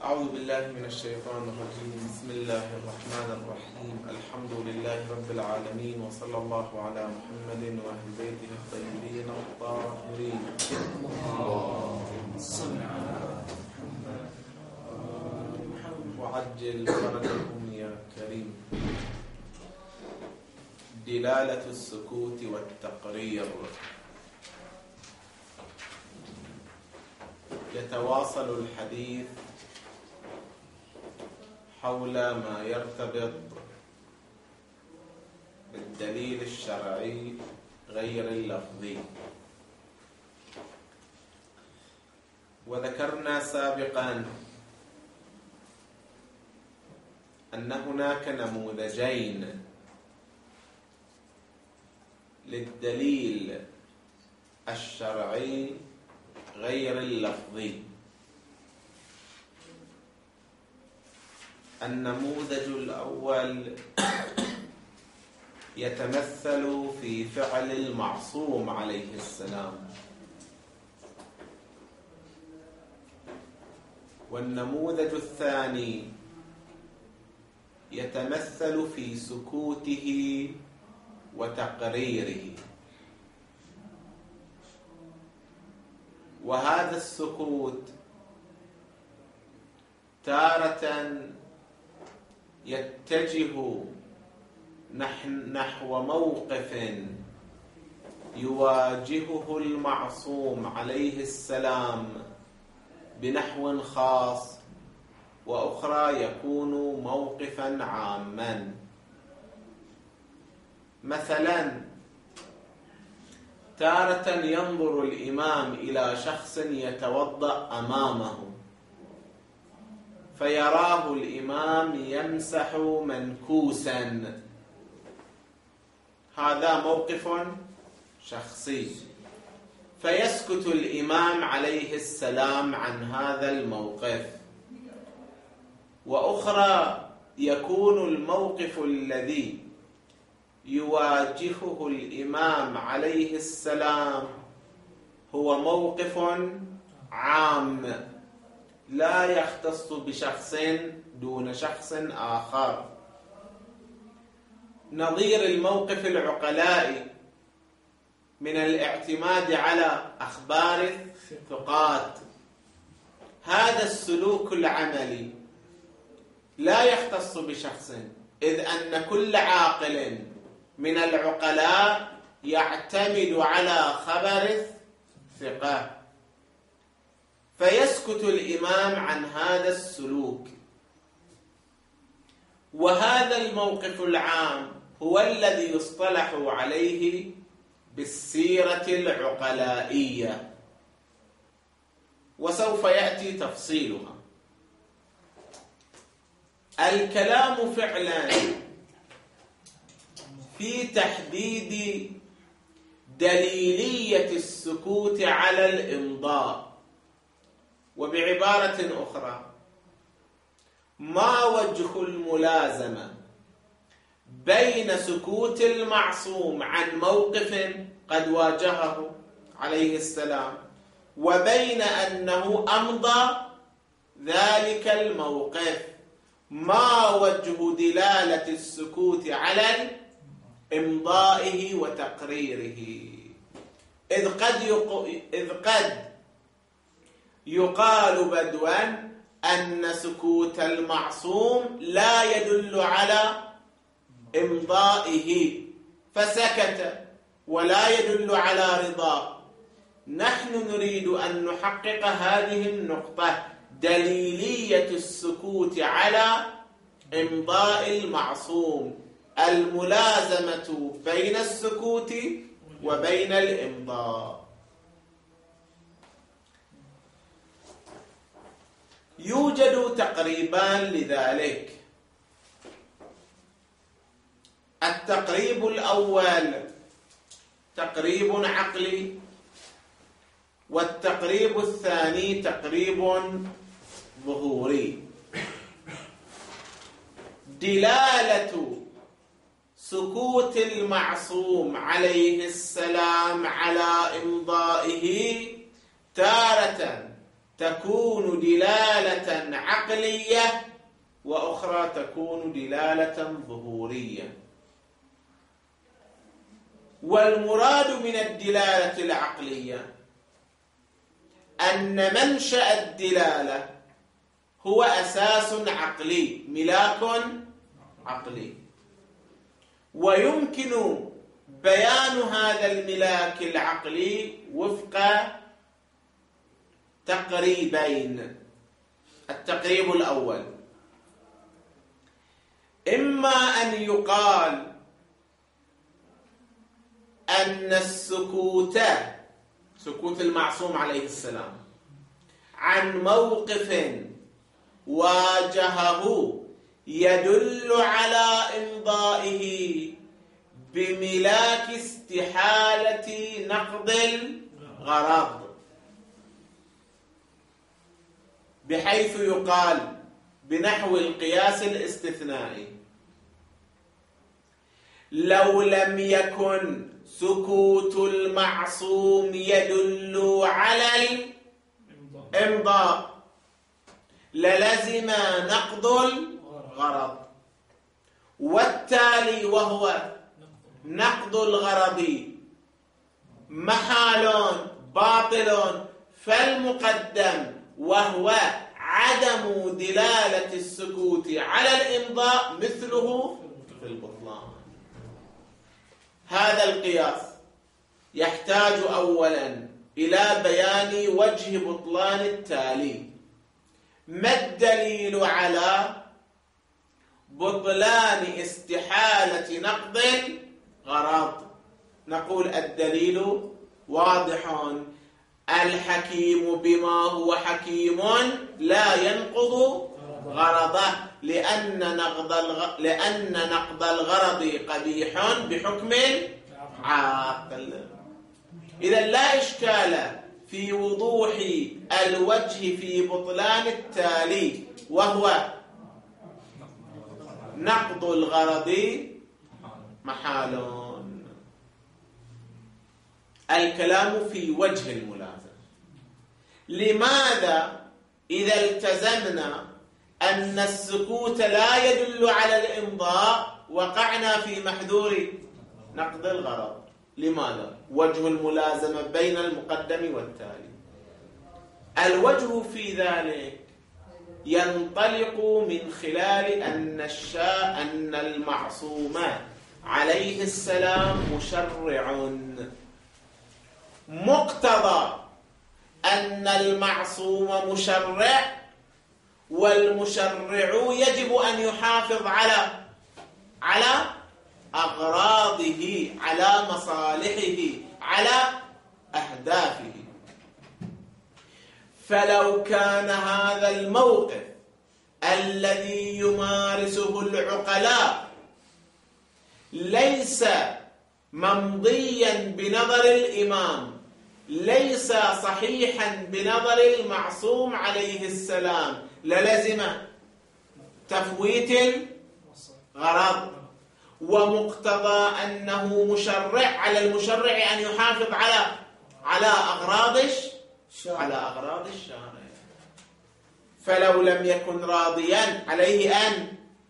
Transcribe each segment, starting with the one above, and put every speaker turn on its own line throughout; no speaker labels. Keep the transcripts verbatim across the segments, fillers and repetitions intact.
أعوذ بالله من الشيطان الرجيم. بسم الله الرحمن الرحيم. الحمد لله رب العالمين، وصلى الله على محمد وأهل بيته الطيبين الطاهرين. اللهم صل على محمد وعجل فرجهم يا كريم. دلالة السكوت والتقرير. يتواصل الحديث حول ما يرتبط بالدليل الشرعي غير اللفظي. وذكرنا سابقا أن هناك نموذجين للدليل الشرعي غير اللفظي. النموذج الأول يتمثل في فعل المعصوم عليه السلام، والنموذج الثاني يتمثل في سكوته وتقريره. وهذا السكوت تارة يتجه نحو موقف يواجهه المعصوم عليه السلام بنحو خاص، وأخرى يكون موقفا عاما. مثلا تارة ينظر الإمام إلى شخص يتوضأ أمامه فيراه الإمام يمسح منكوسا، هذا موقف شخصي، فيسكت الإمام عليه السلام عن هذا الموقف. وأخرى يكون الموقف الذي يواجهه الإمام عليه السلام هو موقف عام لا يختص بشخص دون شخص آخر، نظير الموقف العقلاء من الاعتماد على أخبار الثقات. هذا السلوك العملي لا يختص بشخص، إذ أن كل عاقل من العقلاء يعتمد على خبر الثقة، فيسكت الإمام عن هذا السلوك. وهذا الموقف العام هو الذي يصطلح عليه بالسيرة العقلائية، وسوف يأتي تفصيلها. الكلام فعلا في تحديد دليلية السكوت على الإمضاء. وبعبارة أخرى، ما وجه الملازمة بين سكوت المعصوم عن موقف قد واجهه عليه السلام وبين أنه أمضى ذلك الموقف؟ ما وجه دلالة السكوت على إمضائه وتقريره؟ إذ قد يق... إذ قد يقال بدوا أن سكوت المعصوم لا يدل على إمضائه فسكت ولا يدل على رضاه. نحن نريد أن نحقق هذه النقطة، دليلية السكوت على إمضاء المعصوم، الملازمة بين السكوت وبين الإمضاء. يوجد تقريبان لذلك. التقريب الأول تقريب عقلي، والتقريب الثاني تقريب ظهوري. دلالة سكوت المعصوم عليه السلام على إمضائه تارة تكون دلالة عقلية وأخرى تكون دلالة ظهورية. والمراد من الدلالة العقلية أن منشأ الدلالة هو أساس عقلي، ملاك عقلي، ويمكن بيان هذا الملاك العقلي وفق تقريبين. التقريب الأول: إما أن يقال أن السكوت، سكوت المعصوم عليه السلام، عن موقف واجهه يدل على إمضائه بملاك استحالة نقض الغرض، بحيث يقال بنحو القياس الاستثنائي: لو لم يكن سكوت المعصوم يدل على الإمضاء للزم نقض الغرض، والتالي وهو نقض الغرض محال باطل، فالمقدم وهو عدم دلالة السكوت على الإمضاء مثله في البطلان. هذا القياس يحتاج أولا إلى بيان وجه بطلان التالي. ما الدليل على بطلان استحالة نقض الغرض؟ نقول الدليل واضح: الحكيم بما هو حكيم لا ينقض غرضه، لأن نقض الغ... لأن نقض الغرض قبيح بحكم العاقل. إذا لا إشكال في وضوح الوجه في بطلان التالي، وهو نقض الغرض محال. الكلام في وجه الملازمة. لماذا إذا التزمنا أن السكوت لا يدل على الإمضاء وقعنا في محذور نقض الغرض؟ لماذا؟ وجه الملازمة بين المقدم والتالي. الوجه في ذلك ينطلق من خلال أن الشاء أن المعصوم عليه السلام مشرع، مقتضى أن المعصوم مشرع، والمشرع يجب أن يحافظ على على أغراضه، على مصالحه، على أهدافه. فلو كان هذا الموقف الذي يمارسه العقلاء ليس ممضيا بنظر الإمام، ليس صحيحا بنظر المعصوم عليه السلام، للزم تفويت الغرض. ومقتضى أنه مشرع، على المشرع أن يحافظ على على أغراض على أغراض الشارع. فلو لم يكن راضيا عليه أن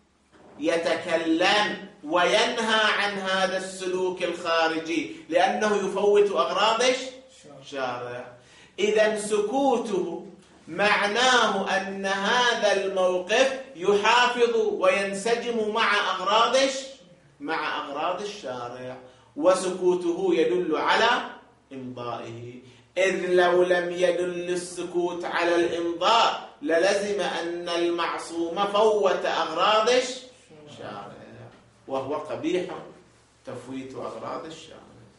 يتكلم وينهى عن هذا السلوك الخارجي، لأنه يفوت أغراض الشارع. إذن سكوته معناه أن هذا الموقف يحافظ وينسجم مع أغراض مع أغراض الشارع، وسكوته يدل على إمضائه. إذ لو لم يدل السكوت على الإمضاء للزم أن المعصوم فوت أغراض الشارع، وهو قبيح تفويت أغراض الشارع.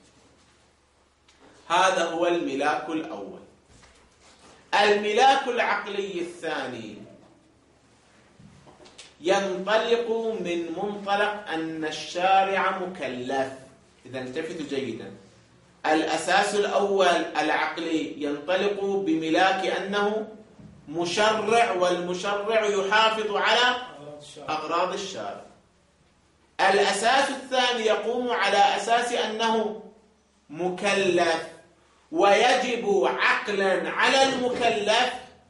هذا هو الملاك الأول. الملاك العقلي الثاني ينطلق من منطلق أن الشارع مكلف. إذا انتبهوا جيدا، الأساس الأول العقلي ينطلق بملاك أنه مشرع، والمشرع يحافظ على أغراض الشارع. الأساس الثاني يقوم على أساس أنه مكلف، ويجب عقلا على المكلف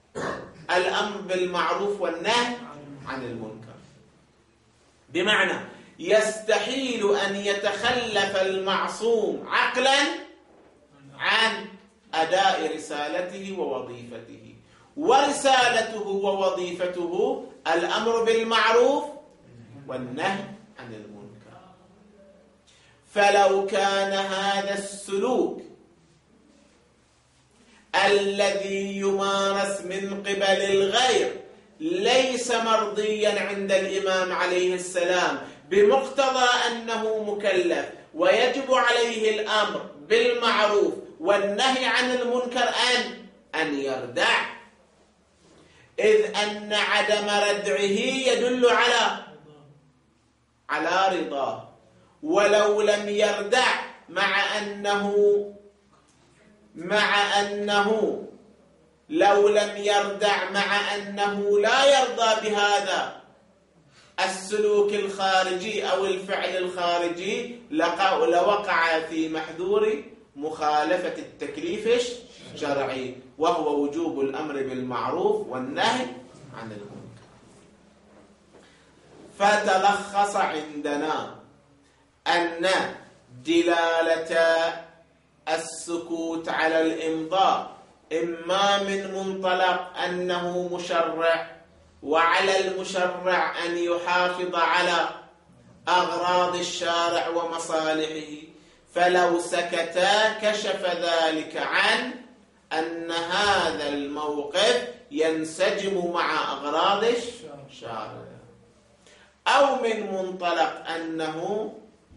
الأمر بالمعروف والنهي عن المنكر. بمعنى يستحيل أن يتخلف المعصوم عقلا عن أداء رسالته ووظيفته، ورسالته ووظيفته الأمر بالمعروف والنهي عن المنكر. فلو كان هذا السلوك الذي يمارس من قبل الغير ليس مرضيا عند الإمام عليه السلام بمقتضى أنه مكلف ويجب عليه الأمر بالمعروف والنهي عن المنكر أن أن يردع، إذ أن عدم ردعه يدل على على رضاه. ولو لم يردع مع أنه مع أنه لو لم يردع مع أنه لا يرضى بهذا السلوك الخارجي أو الفعل الخارجي لوقع في محذور مخالفة التكليف الشرعي، وهو وجوب الأمر بالمعروف والنهي عن المنكر. فتلخص عندنا أن دلالة السكوت على الإمضاء إما من منطلق أنه مشرع، وعلى المشرع أن يحافظ على أغراض الشارع ومصالحه، فلو سكتا كشف ذلك عن أن هذا الموقف ينسجم مع أغراض الشارع، أو من منطلق أنه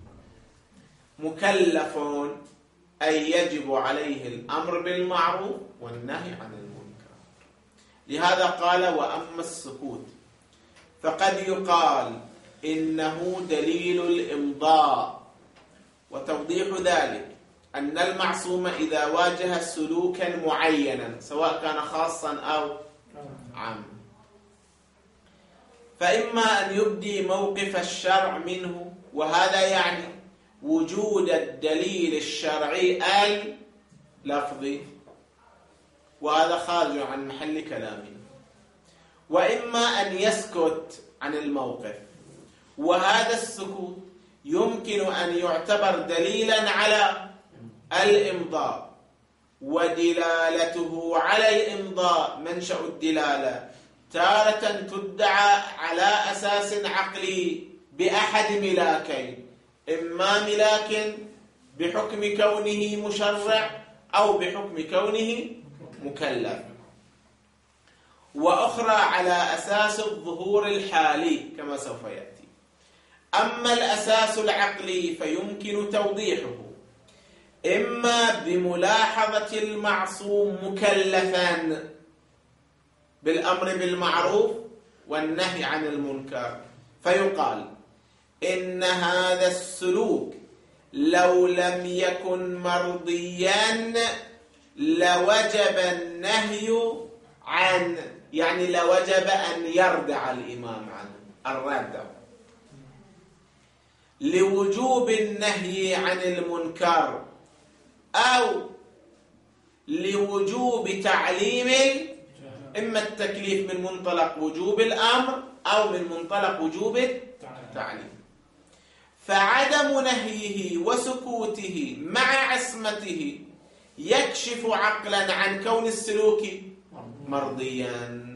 مكلف أي يجب عليه الأمر بالمعروف والنهي عن المنكر. لهذا قال: وأما السكوت فقد يقال إنه دليل الإمضاء. وتوضيح ذلك أن المعصوم إذا واجه سلوكا معينا سواء كان خاصا أو عاما فإما أن يبدي موقف الشرع منه، وهذا يعني وجود الدليل الشرعي اللفظي، وهذا خارج عن محل كلامه، وإما أن يسكت عن الموقف، وهذا السكوت يمكن أن يعتبر دليلا على الإمضاء، ودلالته على الإمضاء منشأ الدلالة تارة تدعى على أساس عقلي بأحد ملاكين، إما ملاك بحكم كونه مشرع أو بحكم كونه مكلف، وأخرى على أساس الظهور الحالي كما سوف يأتي. أما الأساس العقلي فيمكن توضيحه إما بملاحظة المعصوم مكلفا بالأمر بالمعروف والنهي عن المنكر، فيقال إن هذا السلوك لو لم يكن مرضيا لوجب النهي عنه، يعني لوجب أن يردع الإمام عنه الردع، لوجوب النهي عن المنكر أو لوجوب تعليم، إما التكليف من منطلق وجوب الأمر أو من منطلق وجوب التعليم. فعدم نهيه وسكوته مع عصمته يكشف عقلا عن كون السلوك مرضيا،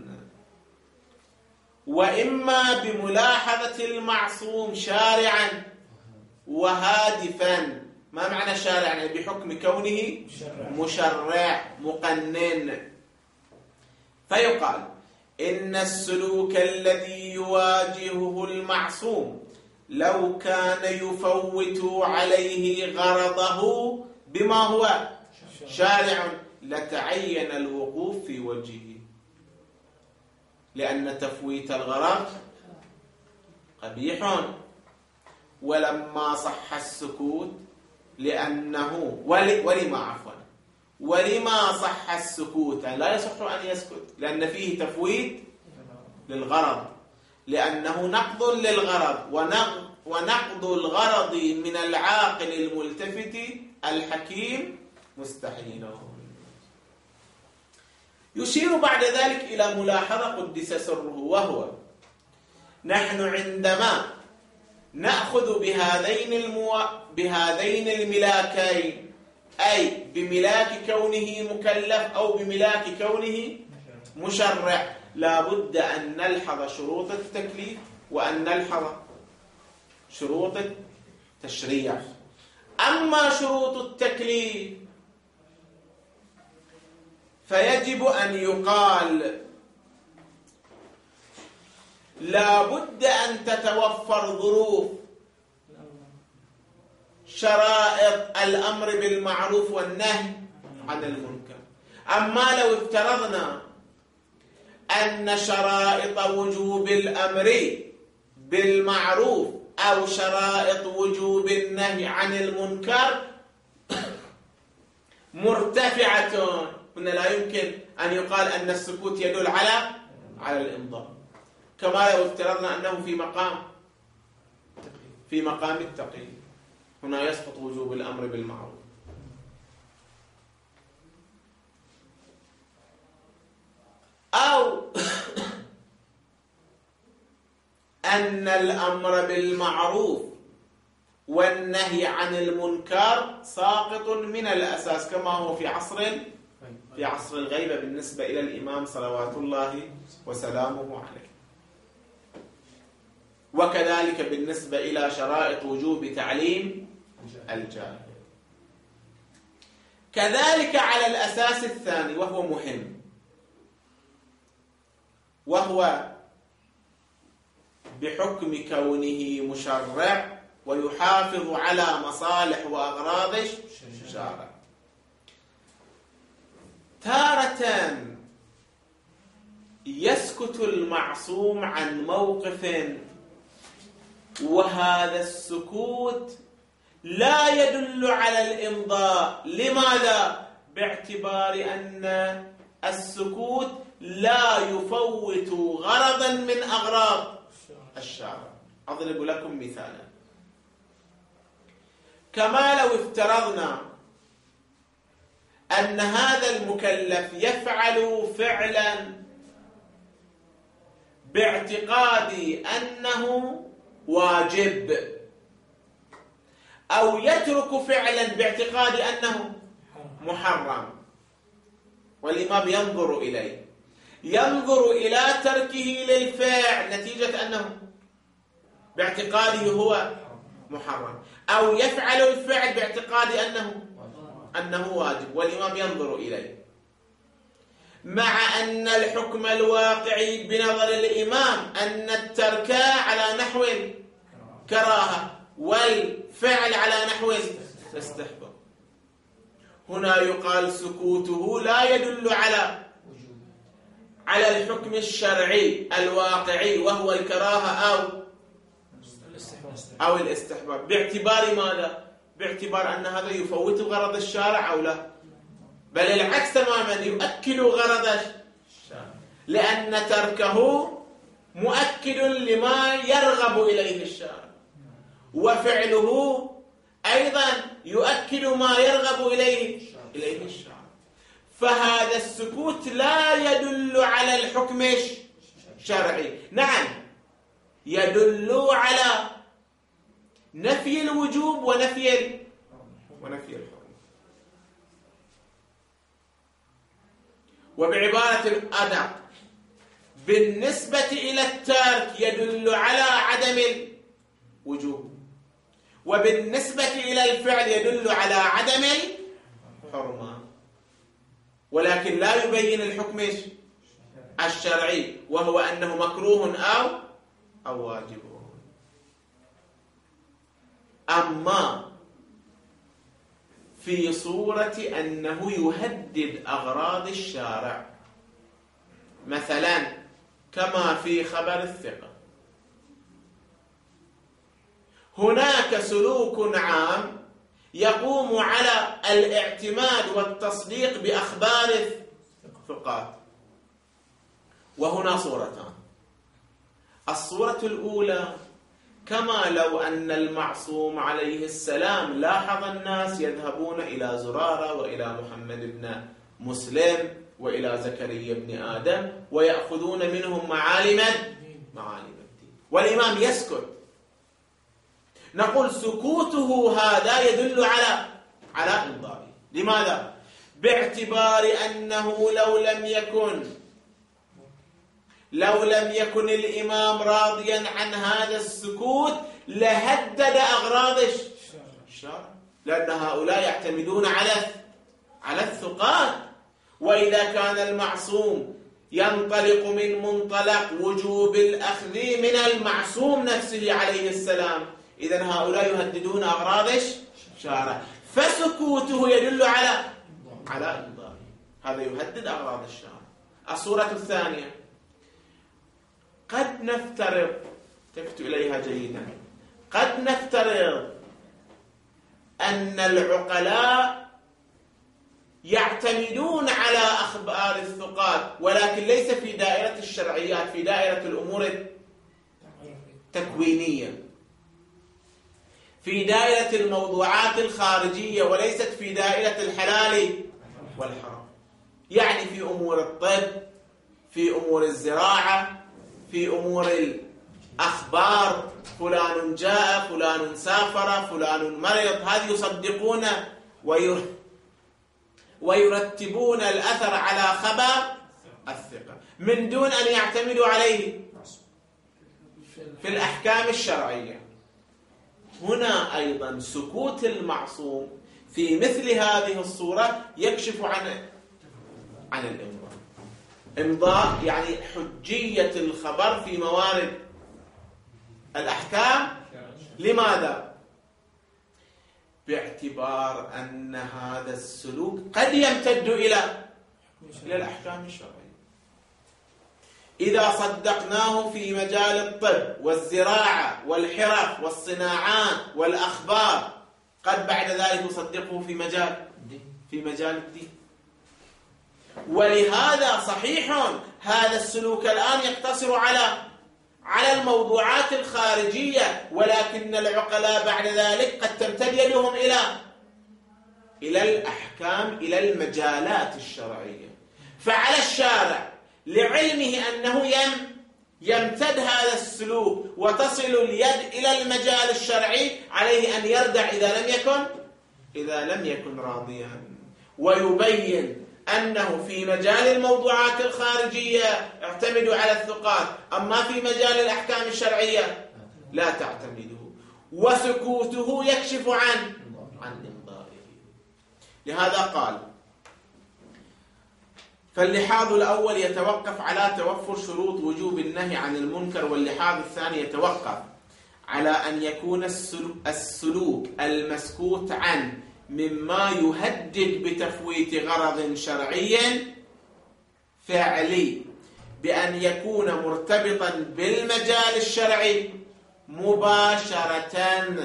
وإما بملاحظة المعصوم شارعا وهادفا. ما معنى شارعا؟ يعني بحكم كونه مشرع مقنن. فيقال إن السلوك الذي يواجهه المعصوم لو كان يفوت عليه غرضه بما هو شارع لتعين الوقوف في وجهه، لأن تفويت الغرض قبيح. ولما صح السكوت لأنه ولما عفوا ولما صح السكوت يعني لا يصح أن يسكت لأن فيه تفويت للغرض، لأنه نقض للغرض، ونقض, ونقض الغرض من العاقل الملتفت الحكيم مستحيل. يشير بعد ذلك إلى ملاحظة قدس سره، وهو نحن عندما نأخذ بهذين, المو... بهذين الملاكين، أي بملاك كونه مكلف أو بملاك كونه مشرع، لا بد أن نلحظ شروط التكليف وأن نلحظ شروط التشريع. أما شروط التكليف فيجب أن يقال لا بد أن تتوفر ظروف شرائط الأمر بالمعروف والنهي عن المنكر. أما لو افترضنا أن شرائط وجوب الأمر بالمعروف أو شرائط وجوب النهي عن المنكر مرتفعة، هنا لا يمكن أن يقال أن السكوت يدل على على الإمضاء، كما لو افترضنا أنه في مقام في مقام التقييد، هنا يسقط وجوب الأمر بالمعروف. أو أن الأمر بالمعروف والنهي عن المنكر ساقط من الأساس، كما هو في عصر في عصر الغيبة بالنسبة إلى الإمام صلوات الله وسلامه عليه، وكذلك بالنسبة إلى شرائط وجوب تعليم الجاهل. كذلك على الأساس الثاني وهو مهم، وهو بحكم كونه مشرع ويحافظ على مصالح وأغراض الشارع. تارة يسكت المعصوم عن موقف، وهذا السكوت لا يدل على الإمضاء. لماذا؟ باعتبار أن السكوت لا يفوت غرضا من أغراض الشارع. أضرب لكم مثالا، كما لو افترضنا أن هذا المكلف يفعل فعلا باعتقاد أنه واجب، أو يترك فعلا باعتقاد أنه محرم، والإمام ينظر إليه، ينظر إلى تركه للفعل نتيجة أنه باعتقاده هو محرم، أو يفعل الفعل باعتقاد أنه أنه واجب، والإمام ينظر إليه، مع أن الحكم الواقعي بنظر الإمام أن الترك على نحو كراهة والفعل على نحو استحباب. هنا يقال سكوته لا يدل على على الحكم الشرعي الواقعي وهو الكراهة أو أو الاستحباب، باعتبار ماذا؟ باعتبار أن هذا يفوت غرض الشارع أو لا، بل العكس تماما، يؤكد غرض الشارع، لأن تركه مؤكد لما يرغب إليه الشارع، وفعله أيضا يؤكد ما يرغب إليه إليه الشارع. فهذا السكوت لا يدل على الحكم الشرعي، نعم يدل على نفي الوجوب ونفي ونفي الحرمة. وبعبارة أدق، بالنسبة إلى الترك يدل على عدم الوجوب، وبالنسبة إلى الفعل يدل على عدم الحرمة، ولكن لا يبين الحكم الشرعي وهو أنه مكروه أو أو واجب. أما في صورة أنه يهدد أغراض الشارع، مثلا كما في خبر الثقة، هناك سلوك عام يقوم على الاعتماد والتصديق بأخبار الثقات، وهنا صورتان. الصورة الأولى كما لو أن المعصوم عليه السلام لاحظ الناس يذهبون إلى زرارة وإلى محمد بن مسلم وإلى زكريا بن آدم ويأخذون منهم معالم معالم الدين، والإمام يسكت. نقول سكوته هذا يدل على على إمضائه. لماذا؟ باعتبار أنه لو لم يكن لو لم يكن الإمام راضيا عن هذا السكوت لهدد أغراض الشرع، لأن هؤلاء يعتمدون على على الثقات. وإذا كان المعصوم ينطلق من منطلق وجوب الأخذ من المعصوم نفسه عليه السلام، إذن هؤلاء يهددون أغراض الشارع، فسكوته يدل على على إمضائه. هذا يهدد أغراض الشارع. الصورة الثانية، قد نفترض، تكتب إليها جيدا، قد نفترض أن العقلاء يعتمدون على أخبار الثقات، ولكن ليس في دائرة الشرعيات، في دائرة الأمور التكوينية، في دائرة الموضوعات الخارجية، وليست في دائرة الحلال والحرام. يعني في أمور الطب، في أمور الزراعة، في أمور الأخبار، فلان جاء، فلان سافر، فلان مرض، هذه يصدقون ويرتبون الأثر على خبر الثقة من دون أن يعتمدوا عليه في الأحكام الشرعية. هنا أيضا سكوت المعصوم في مثل هذه الصورة يكشف عن عن الإمضاء. إمضاء يعني حجية الخبر في موارد الأحكام. لماذا؟ باعتبار أن هذا السلوك قد يمتد إلى إلى الأحكام الشرعية. إذا صدقناه في مجال الطب والزراعة والحرف والصناعات والأخبار، قد بعد ذلك نصدقه في مجال في مجال الدين. ولهذا صحيح هذا السلوك الآن يقتصر على على الموضوعات الخارجية، ولكن العقلاء بعد ذلك قد تمتد يدهم إلى إلى الأحكام، إلى المجالات الشرعية. فعلى الشارع لعلمه أنه يم يمتد هذا السلوك وتصل اليد إلى المجال الشرعي، عليه أن يردع إذا لم يكن إذا لم يكن راضيا، ويبين أنه في مجال الموضوعات الخارجية اعتمدوا على الثقات، أما في مجال الأحكام الشرعية لا تعتمده. وسكوته يكشف عن عن إمضائه. لهذا قال: فاللحاظ الأول يتوقف على توفر شروط وجوب النهي عن المنكر، واللحاظ الثاني يتوقف على أن يكون السلوك المسكوت عنه مما يهدد بتفويت غرض شرعي فعلي، بأن يكون مرتبطا بالمجال الشرعي مباشرة،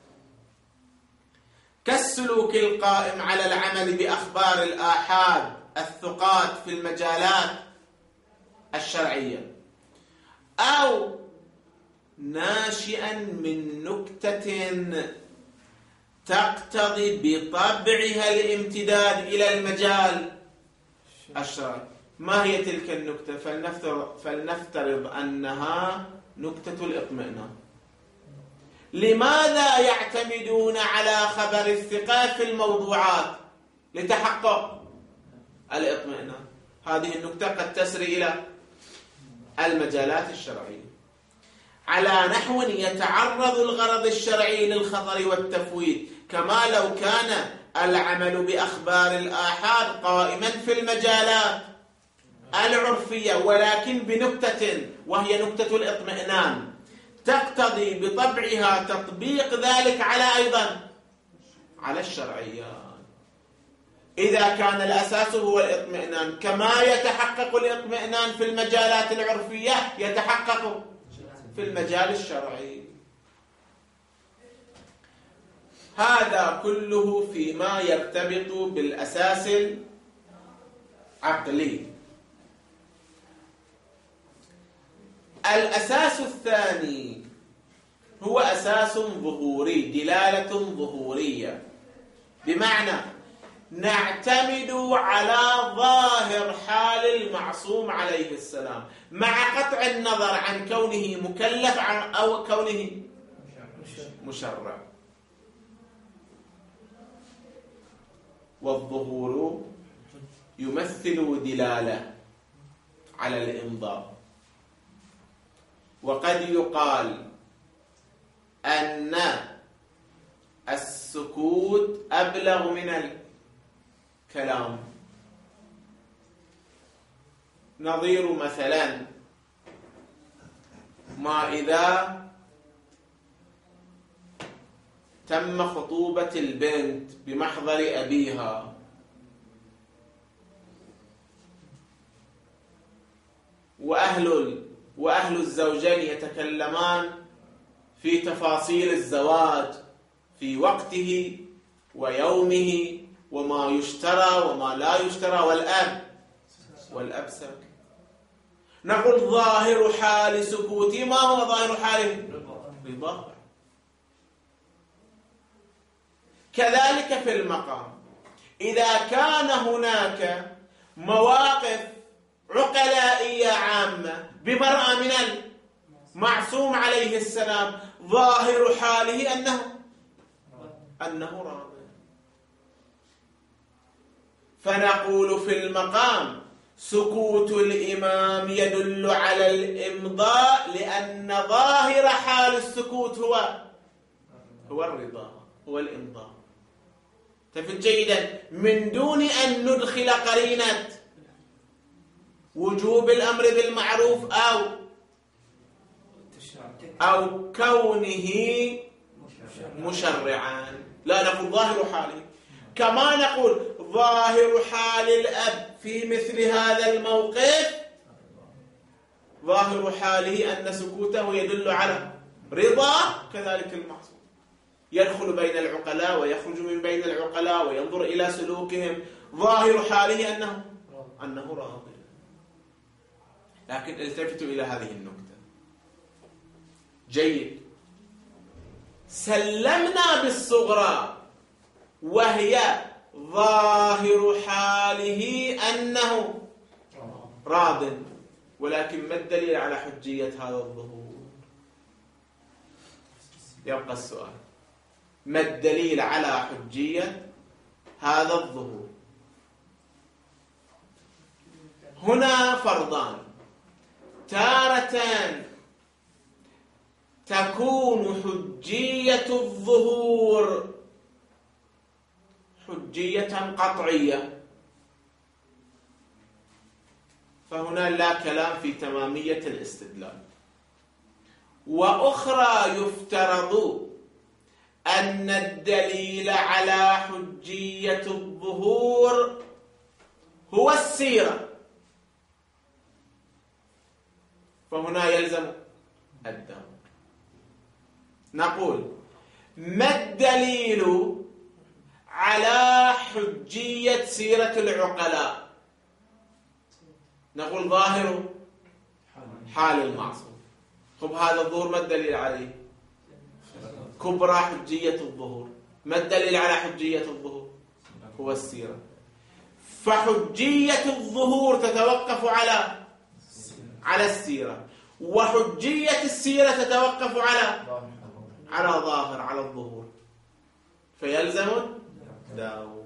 كالسلوك القائم على العمل بأخبار الآحاد الثقات في المجالات الشرعية، أو ناشئا من نكتة تقتضي بطبعها الامتداد إلى المجال الشرعي. ما هي تلك النكتة؟ فلنفترض, فلنفترض أنها نكتة الإطمئنان. لماذا يعتمدون على خبر الثقات في الموضوعات؟ لتحقق الإطمئنان. هذه النكتة قد تسري إلى المجالات الشرعية على نحو يتعرض الغرض الشرعي للخطر والتفويت، كما لو كان العمل بأخبار الآحاد قائما في المجالات العرفية، ولكن بنكتة وهي نكتة الإطمئنان تقتضي بطبعها تطبيق ذلك على أيضا على الشرعيات. إذا كان الأساس هو الإطمئنان، كما يتحقق الإطمئنان في المجالات العرفية يتحقق في المجال الشرعي. هذا كله فيما يرتبط بالأساس العقلي. الأساس الثاني هو أساس ظهوري، دلالة ظهورية، بمعنى نعتمد على ظاهر المعصوم عليه السلام، مع قطع النظر عن كونه مكلف أو كونه مشرع. والظهور يمثل دلالة على الإمضاء. وقد يقال أن السكوت أبلغ من الكلام. نظير مثلا ما إذا تم خطوبة البنت بمحضر أبيها وأهل وأهل الزوجين يتكلمان في تفاصيل الزواج في وقته ويومه وما يشترى وما لا يشترى، والأب والأب ساكت. نقول ظاهر حال سكوتي، ما هو ظاهر حاله؟ رضا. كذلك في المقام، إذا كان هناك مواقف عقلائية عامة بمرأة من المعصوم عليه السلام، ظاهر حاله أنه أنه راض. فنقول في المقام سكوت الإمام يدل على الإمضاء، لأن ظاهر حال السكوت هو هو الرضا، هو الإمضاء. تفهم جيدا، من دون أن ندخل قرينة وجوب الأمر بالمعروف أو أو كونه مشرعا. لا، نقول ظاهر حاله. كما نقول ظاهر حال الأب في مثل هذا الموقف، ظاهر حاله أن سكوته يدل على رضا. كذلك المعصوم يدخل بين العقلاء ويخرج من بين العقلاء وينظر إلى سلوكهم، ظاهر حاله أنه أنه راضي. لكن التفتوا إلى هذه النقطة. جيد، سلمنا بالصغرى وهي ظاهر حاله أنه راض، ولكن ما الدليل على حجية هذا الظهور؟ يبقى السؤال، ما الدليل على حجية هذا الظهور؟ هنا فرضان، تارة تكون حجية الظهور حجية قطعية، فهنا لا كلام في تمامية الاستدلال. وأخرى يفترض أن الدليل على حجية الظهور هو السيرة، فهنا يلزم الدم. نقول ما الدليل على حجية سيرة العقلاء؟ نقول ظاهر حال المعصوم. خب هذا الظهور ما الدليل عليه؟ كبرى حجية الظهور. ما الدليل على حجية الظهور؟ هو السيرة. فحجية الظهور تتوقف على على السيرة، وحجية السيرة تتوقف على على ظاهر على الظهور، فيلزم داو.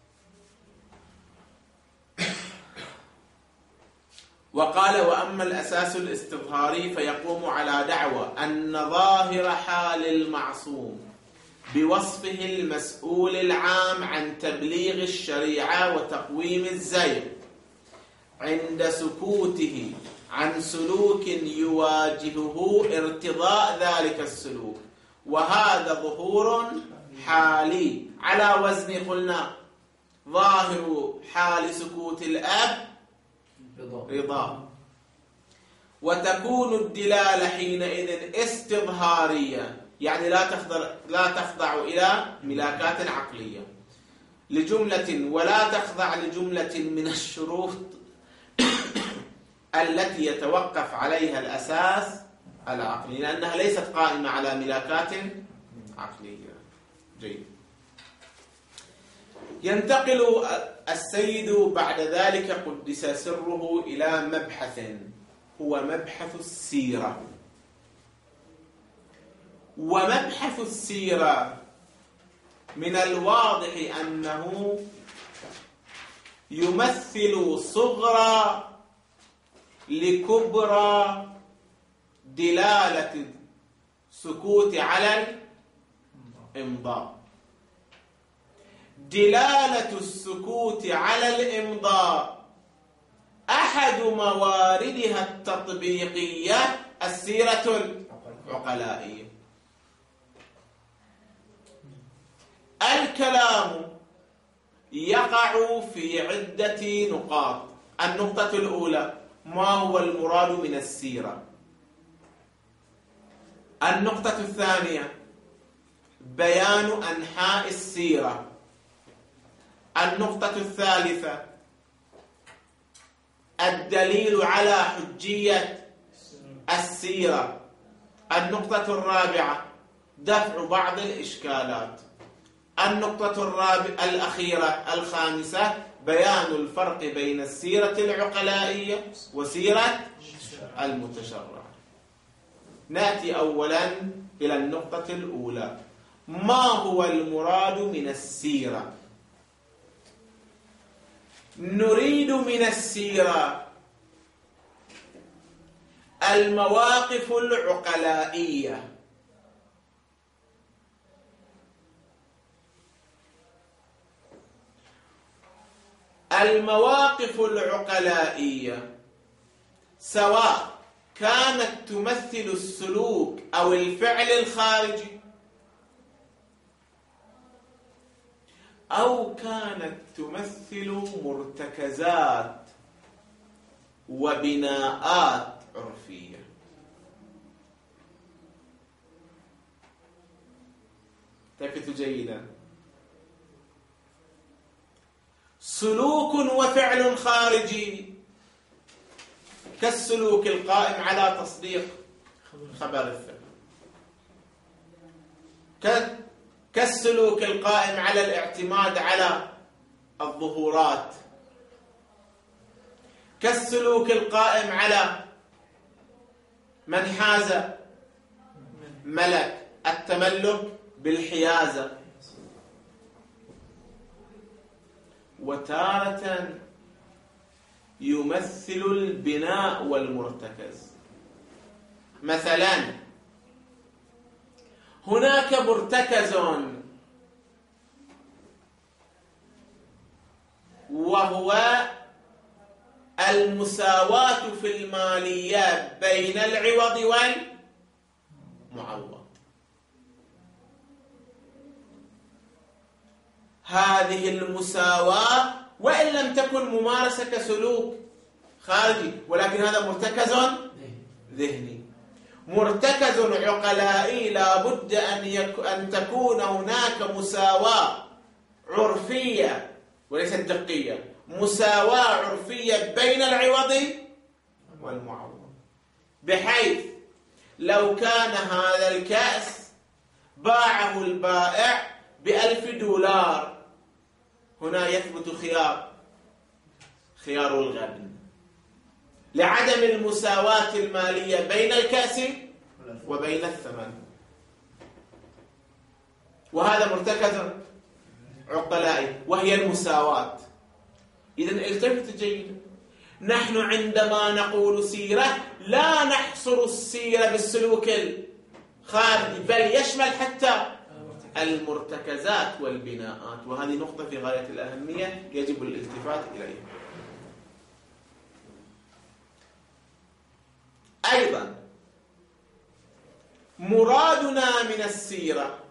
وقال وأما الأساس الاستظهاري فيقوم على دعوى أن ظاهر حال المعصوم بوصفه المسؤول العام عن تبليغ الشريعة وتقويم الزيغ عند سكوته عن سلوك يواجهه ارتضاء ذلك السلوك، وهذا ظهور حالي على وزن قلنا ظاهر حال سكوت الأب رضا، وتكون الدلالة حينئذ استظهارية، يعني لا تخضع لا تخضع إلى ملاكات عقلية لجملة، ولا تخضع لجملة من الشروط التي يتوقف عليها الأساس العقلي، لأنها ليست قائمة على ملاكات عقلية. جيد. ينتقل السيد بعد ذلك قدس سره إلى مبحث، هو مبحث السيرة. ومبحث السيرة من الواضح أنه يمثل صغرى لكبرى دلالة السكوت على الإمضاء. دلالة السكوت على الإمضاء أحد مواردها التطبيقية السيرة العقلائية. الكلام يقع في عدة نقاط. النقطة الأولى: ما هو المراد من السيرة؟ النقطة الثانية: بيان أنحاء السيرة. النقطة الثالثة: الدليل على حجية السيرة. النقطة الرابعة: دفع بعض الإشكالات. النقطة الرابعة الأخيرة الخامسة: بيان الفرق بين السيرة العقلائية وسيرة المتشرعة. نأتي أولا إلى النقطة الأولى: ما هو المراد من السيرة؟ نريد من السيرة المواقف العقلائية، المواقف العقلائية سواء كانت تمثل السلوك أو الفعل الخارجي، أو كانت تمثل مرتكزات وبناءات عرفية. تلفت جيدا: سلوك وفعل خارجي كالسلوك القائم على تصديق خبر الفعل، كالسلوك القائم على الاعتماد على الظهورات، كالسلوك القائم على من حاز ملك التملك بالحيازة. وتارة يمثل البناء والمرتكز. مثلا هناك مرتكز وهو المساواة في الماليات بين العوض والمعوض. هذه المساواة وإن لم تكن ممارسة كسلوك خارجي، ولكن هذا مرتكز ذهني، مرتكز عقلائي. لا بد أن, يك... أن تكون هناك مساواة عرفية وليست دقية، مساواة عرفية بين العوض والمعوض، بحيث لو كان هذا الكأس باعه البائع بألف دولار، هنا يثبت خيار خيار الغبن لعدم المساواة المالية بين الكأس وبين الثمن، وهذا مرتكز عقلائي وهي المساواة. إذن التفت جيدا، نحن عندما نقول سيرة لا نحصر السيرة بالسلوك الخارجي، بل يشمل حتى المرتكزات والبناءات، وهذه نقطة في غاية الأهمية يجب الالتفات إليها. أيضا مرادنا من السيرة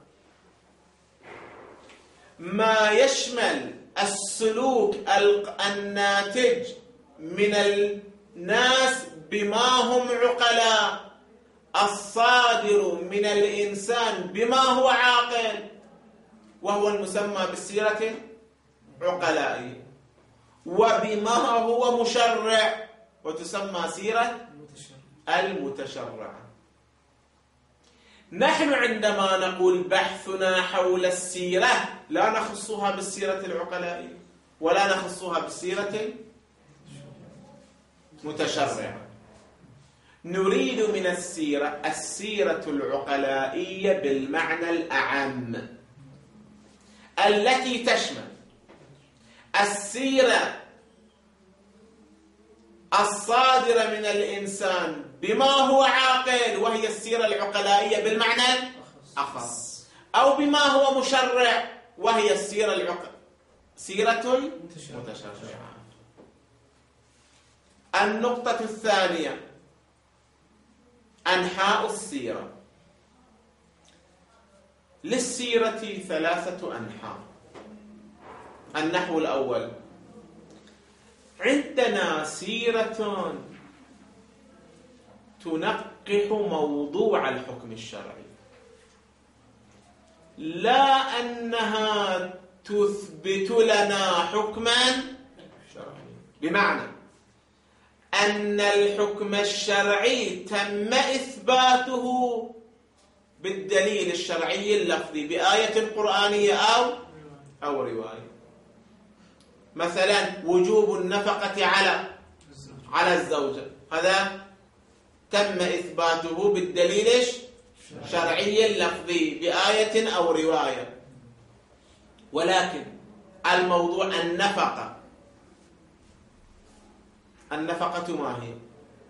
ما يشمل السلوك الناتج من الناس بما هم عقلاء، الصادر من الإنسان بما هو عاقل، وهو المسمى بالسيرة عقلائية، وبما هو مشرع وتسمى سيرة المتشرعة. نحن عندما نقول بحثنا حول السيرة لا نخصها بالسيرة العقلائية ولا نخصها بالسيرة المتشرعة. نريد من السيرة السيرة العقلائية بالمعنى الأعم التي تشمل السيرة الصادرة من الإنسان بما هو عاقل وهي السيرة العقلائية بالمعنى الأخص، أو بما هو مشرع وهي السيرة العقل سيرة المتشرعة. النقطة الثانية أنحاء السيرة. للسيرة ثلاثة أنحاء. النحو الأول: عندنا سيرة تنقح موضوع الحكم الشرعي، لا أنها تثبت لنا حكما شرعيا، بمعنى أن الحكم الشرعي تم إثباته بالدليل الشرعي اللفظي بآية قرآنية أو أو رواية. مثلا وجوب النفقة على على الزوجة، هذا تم إثباته بالدليل الشرعي اللفظي بآية أو رواية. ولكن الموضوع النفقة، النفقة ما هي؟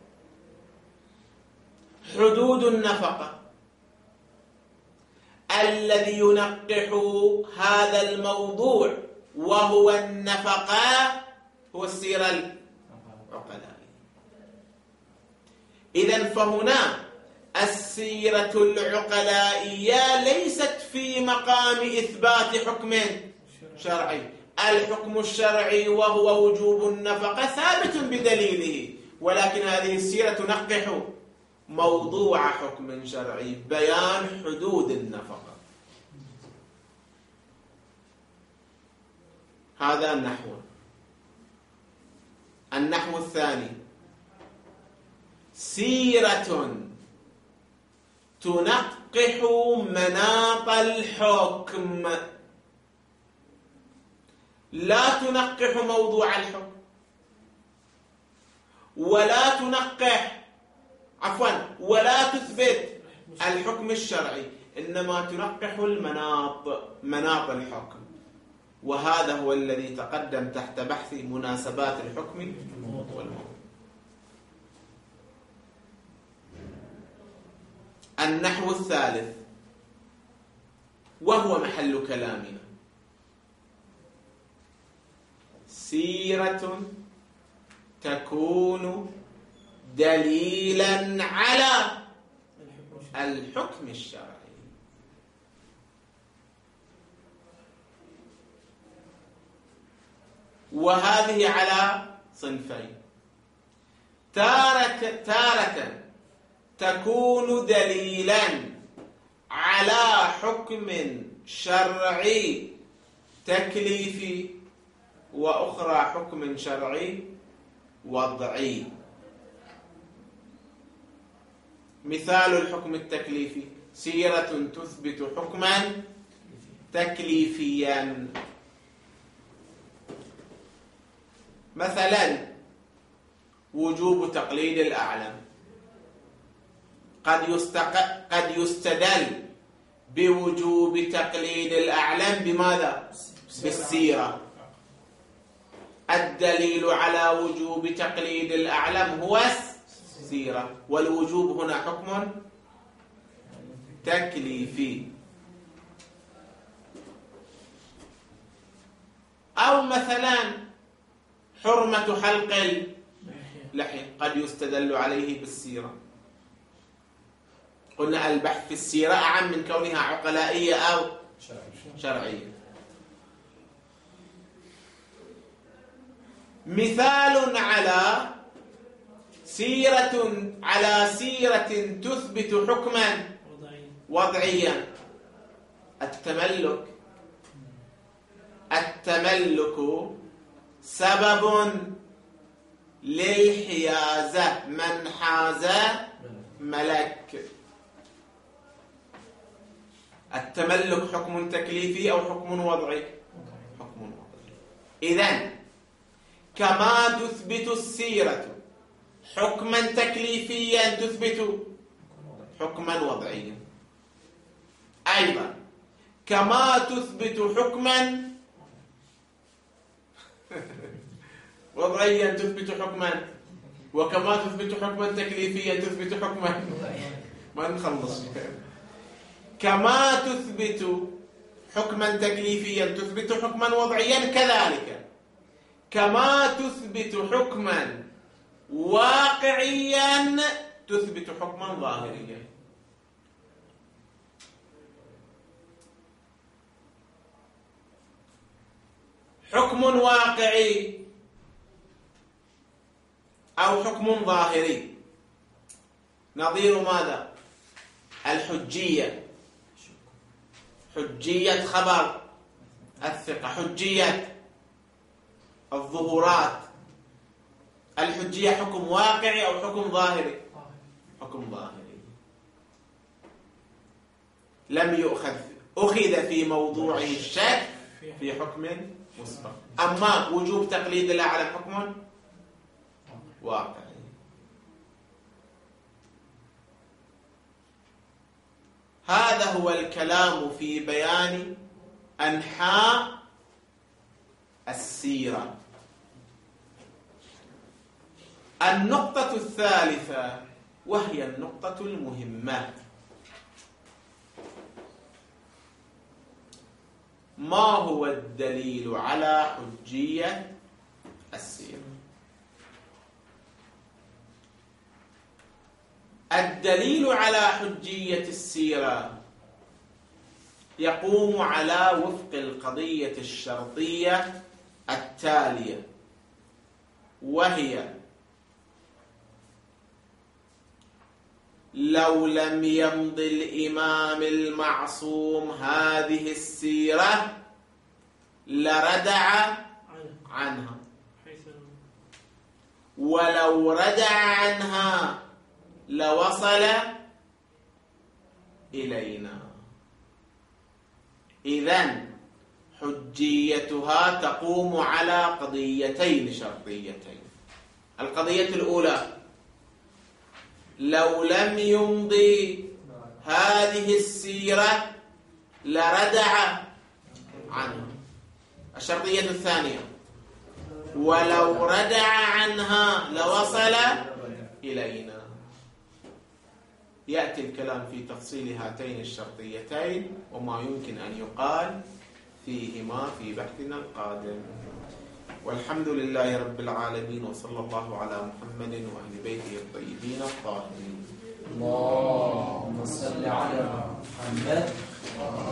حدود النفقة. الذي ينقح هذا الموضوع وهو النفقة هو السيرة العقلائية. إذن فهنا السيرة العقلائية ليست في مقام إثبات حكم شرعي. الحكم الشرعي وهو وجوب النفقة ثابت بدليله، ولكن هذه السيرة تنقح موضوع حكم شرعي، بيان حدود النفقة. هذا النحو. النحو الثاني: سيرة تنقح مناط الحكم، لا تنقح موضوع الحكم ولا تنقح عفوا ولا تثبت الحكم الشرعي، إنما تنقح المناط مناط الحكم. وهذا هو الذي تقدم تحت بحث مناسبات الحكم والموضوع. النحو الثالث وهو محل كلامنا: سيرة تكون دليلا على الحكم الشرعي. وهذه على صنفين: تارة تارة تكون دليلا على حكم شرعي تكليفي، وأخرى حكم شرعي وضعي. مثال الحكم التكليفي: سيرة تثبت حكما تكليفيا. مثلا وجوب تقليد الأعلم، قد يستق... قد يستدل بوجوب تقليد الأعلم بماذا؟ بالسيرة. الدليل على وجوب تقليد الأعلم هو السيرة، والوجوب هنا حكم تكليفي. أو مثلا حرمة حلق اللحية، قد يستدل عليه بالسيرة. قلنا البحث في السيرة أعم من كونها عقلائية أو شرعية. مثال على سيرة على سيرة تثبت حكما وضعيا: التملك. التملك سبب للحيازة، من حاز ملك. التملك حكم تكليفي أو حكم وضعي؟ حكم وضعي. إذن كما تثبت السيرة حكما تكليفيا تثبت حكما وضعيا، أيضا كما تثبت حكما وضعيا تثبت حكما، وكما تثبت حكما تكليفيا تثبت حكما ما نخلص. كما تثبت حكما تكليفيا تثبت حكما وضعيا، كذلك كما تثبت حكما واقعيا تثبت حكما ظاهريا. حكم واقعي أو حكم ظاهري نظير ماذا؟ الحجية، حجية خبر الثقة، حجية الظهورات. الحجية حكم واقعي أو حكم ظاهري؟ حكم ظاهري، لم يؤخذ، أخذ في موضوعه الشك في حكم مسبق. أما وجوب تقليد الأعلى حكم واقعي. هذا هو الكلام في بيان أنحاء السيرة. النقطة الثالثة وهي النقطة المهمة، ما هو الدليل على حجية السيرة؟ الدليل على حجية السيرة يقوم على وفق القضية الشرطية التالية، وهي لو لم يمض الإمام المعصوم هذه السيرة لردع عنها، ولو ردع عنها لوصل إلينا. إذن حجيتها تقوم على قضيتين شرطيتين. القضية الأولى لو لم يمضي هذه السيرة لردع عنها. الشرطية الثانية ولو ردع عنها لوصل إلينا. يأتي الكلام في تفصيل هاتين الشرطيتين وما يمكن أن يقال فيهما في بحثنا القادم. والحمد لله رب العالمين، وصلى الله على محمد وأهل بيته الطيبين الطاهرين.
اللهم صل على محمد.